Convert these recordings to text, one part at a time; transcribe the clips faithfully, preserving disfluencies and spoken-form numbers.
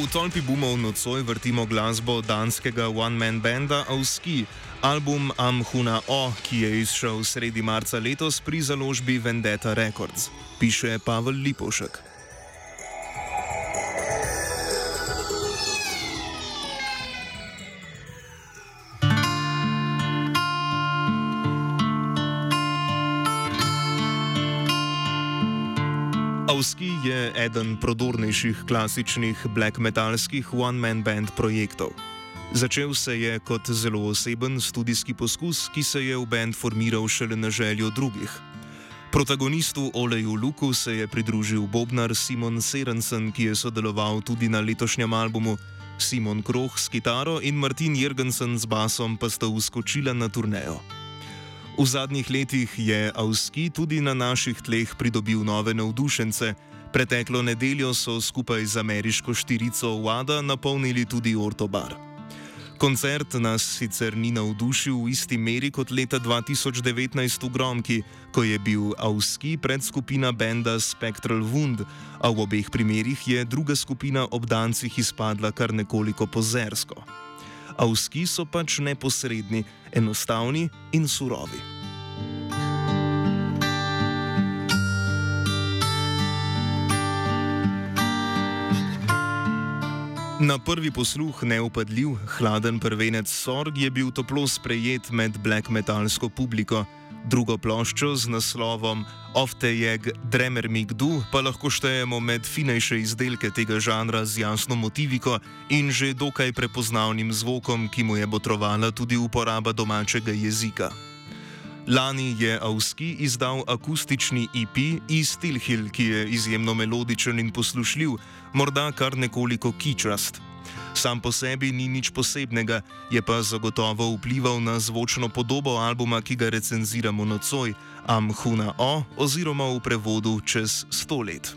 tolpi bumov nocoj vrtimo glasbo danskega one-man banda Auski, album Am Huna O, ki je izšel sredi marca letos pri založbi Vendetta Records, piše Pavel Lipovšek. Auski je eden prodornejših klasičnih black metalskih one-man band projektov. Začel se je kot zelo oseben studijski poskus, ki se je v band formiral šele na željo drugih. Protagonistu Oleju Luku se je pridružil bobnar Simon Serensen, ki je sodeloval tudi na letošnjem albumu, Simon Kroh s kitaro in Martin Jergensen z basom pa sta vskočila na turnejo. V zadnjih letih je Auski tudi na naših tleh pridobil nove navdušence. Preteklo nedeljo so skupaj z ameriško štirico Wada napolnili tudi Ortobar. Koncert nas sicer ni navdušil v isti meri kot leta dva tisoč devetnajst v Gromki, ko je bil Auski predskupina benda Spectral Wound, a v obeh primerih je druga skupina ob dancih izpadla kar nekoliko pozersko. Auski so pač neposredni, enostavni in surovi. Na prvi posluh neupadljiv, hladen prvenec Sorg je bil toplo sprejet med black metalsko publiko. Drugo ploščo z naslovom Oftejeg Dremer mi Gdu pa lahko štejemo med finejše izdelke tega žanra z jasno motiviko in že dokaj prepoznavnim zvokom, ki mu je botrovala tudi uporaba domačega jezika. Lani je Auski izdal akustični E P Istilhil, ki je izjemno melodičen in poslušljiv, morda kar nekoliko kičast. Sam po sebi ni nič posebnega, je pa zagotovo vplival na zvočno podobo albuma, ki ga recenziramo nocoj, Am Huna O oziroma v prevodu Čez sto let.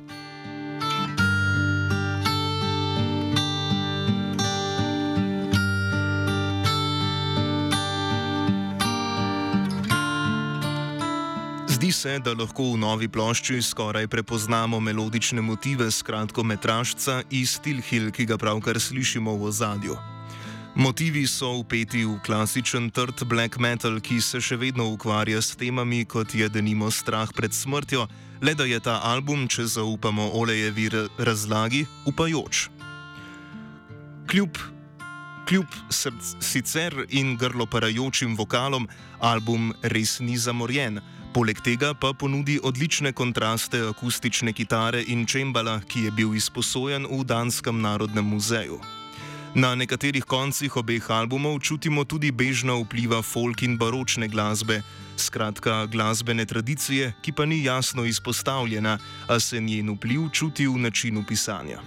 Zdi se, da lahko v novi plošči skoraj prepoznamo melodične motive s kratkometražca Istilhil, ki ga pravkar slišimo v ozadju. Motivi so vpeti v klasičen trd black metal, ki se še vedno ukvarja s temami, kot je denimo strah pred smrtjo, le da je ta album, če zaupamo Olejevi razlagi, upajoč. Kljub Kljub sicer in grloparajočim vokalom, album res ni zamorjen. Poleg tega pa ponudi odlične kontraste akustične kitare in čembala, ki je bil izposojen v Danskem narodnem muzeju. Na nekaterih koncih obeh albumov čutimo tudi bežna vpliva folk in baročne glasbe, skratka glasbene tradicije, ki pa ni jasno izpostavljena, a se njen vpliv čuti v načinu pisanja.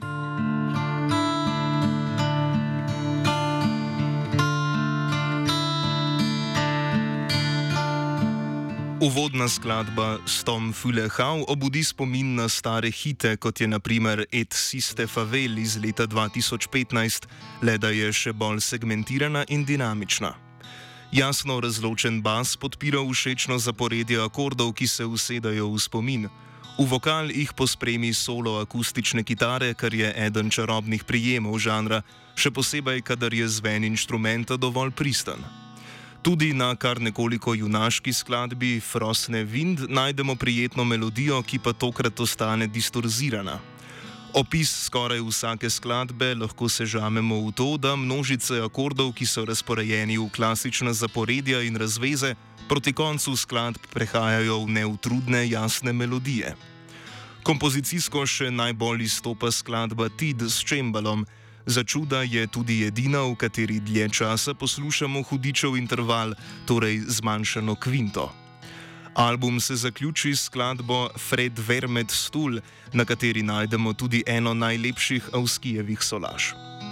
Uvodna skladba Stom Fühle Hau obudi spomin na stare hite, kot je na primer Et Siste Favel iz leta dva tisoč petnajst, le da je še bolj segmentirana in dinamična. Jasno razločen bas podpira všečno zaporedje akordov, ki se usedajo v spomin. V vokal jih pospremi solo akustične kitare, kar je eden čarobnih prijemov žanra, še posebej, kadar je zven inštrumenta dovolj pristen. Tudi na kar nekoliko junaški skladbi Frosne Wind najdemo prijetno melodijo, ki pa tokrat ostane distorzirana. Opis skoraj vsake skladbe lahko sežamemo v to, da množice akordov, ki so razporejeni v klasična zaporedja in razveze, proti koncu skladb prehajajo v neutrudne, jasne melodije. Kompozicijsko še najbolj izstopa skladba Tid s čembalom. Za čuda je tudi edina, v kateri dlje časa poslušamo hudičev interval, torej zmanjšano kvinto. Album se zaključi s skladbo Fred Vermet Stul, na kateri najdemo tudi eno najlepših Auskijevih solaž.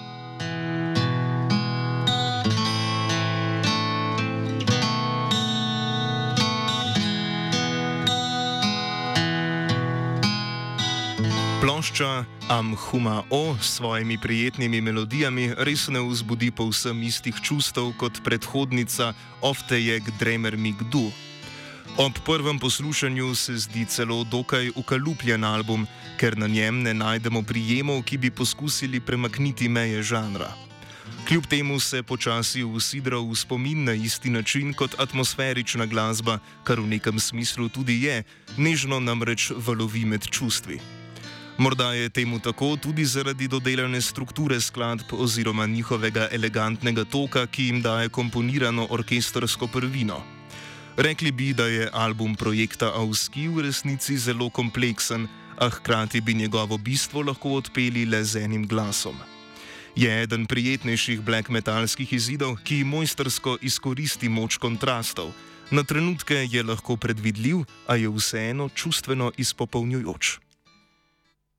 Plošča Am Huna O s svojimi prijetnimi melodijami res ne vzbudi povsem istih čustev kot predhodnica Oftejeg Dremer mi Gdu. Ob prvem poslušanju se zdi celo dokaj ukalupljen album, ker na njem ne najdemo prijemov, ki bi poskusili premakniti meje žanra. Kljub temu se počasi usidra v spomin na isti način kot atmosferična glasba, kar v nekem smislu tudi je, nežno namreč valovi med čustvi. Morda je temu tako tudi zaradi dodelane strukture skladb oziroma njihovega elegantnega toka, ki jim daje komponirano orkestrsko prvino. Rekli bi, da je album projekta Auski v resnici zelo kompleksen, a hkrati bi njegovo bistvo lahko odpeli le z enim glasom. Je eden prijetnejših black metalskih izidov, ki mojstrsko izkoristi moč kontrastov. Na trenutke je lahko predvidljiv, a je vseeno čustveno izpopolnjujoč.